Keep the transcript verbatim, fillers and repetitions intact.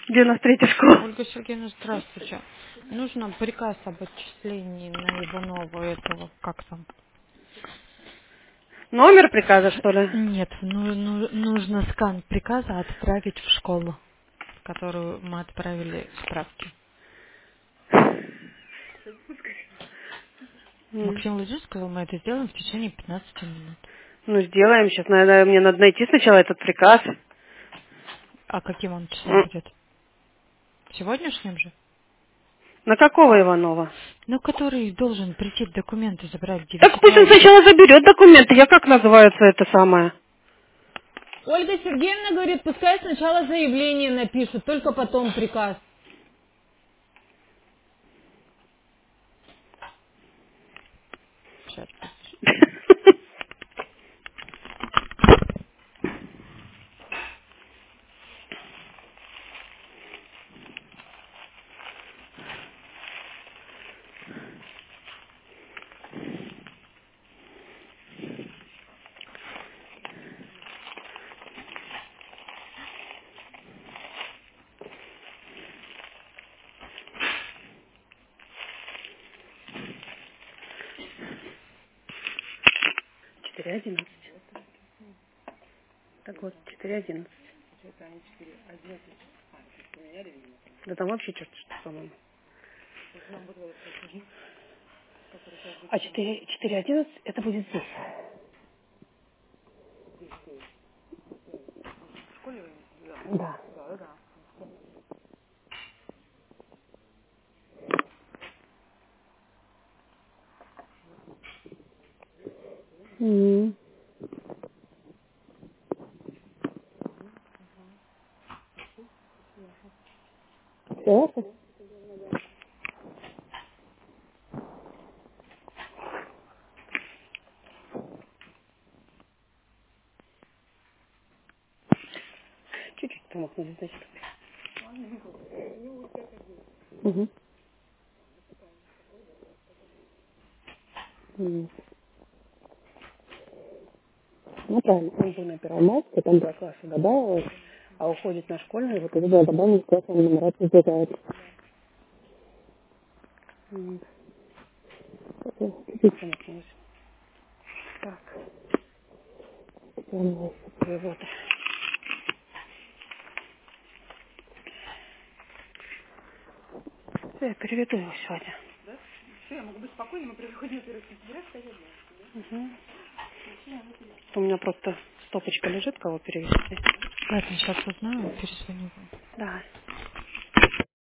девяносто третья школа. Ольга Сергеевна, здравствуйте. Нужно приказ об отчислении на Иванова этого, как там? Номер приказа, что ли? Нет, ну- ну- нужно скан приказа отправить в школу, в которую мы отправили справки. М. Максим Владимирович сказал, мы это сделаем в течение пятнадцати минут. Ну, сделаем. Сейчас, наверное, мне надо найти сначала этот приказ. А каким он числом М. будет? Сегодняшним же? На какого Иванова? Ну, который должен прийти документы забрать в Так пусть он девятиклассник. сначала заберет документы. Я как называется это самое? Ольга Сергеевна говорит, пускай сначала заявление напишут, только потом приказ. Сейчас. четыре одиннадцать. Так вот, четыре одиннадцать. Да там вообще черт что, по-моему. А четыре, четыре одиннадцать это будет здесь. Да. М. Всё это? Чуть-чуть помахнули, значит. Угу. М. Ну, правильно. Он был на первом классе, потом два класса добавилось, а уходит на школьный, вот это добавлено в классную нумерацию сбегает. М. Это чуть-чуть помахнулось. Так, перевод. Я переведу его сегодня. Угу. У меня просто стопочка лежит, кого перевести. Ладно, сейчас узнаю, перезвоню вам. Да.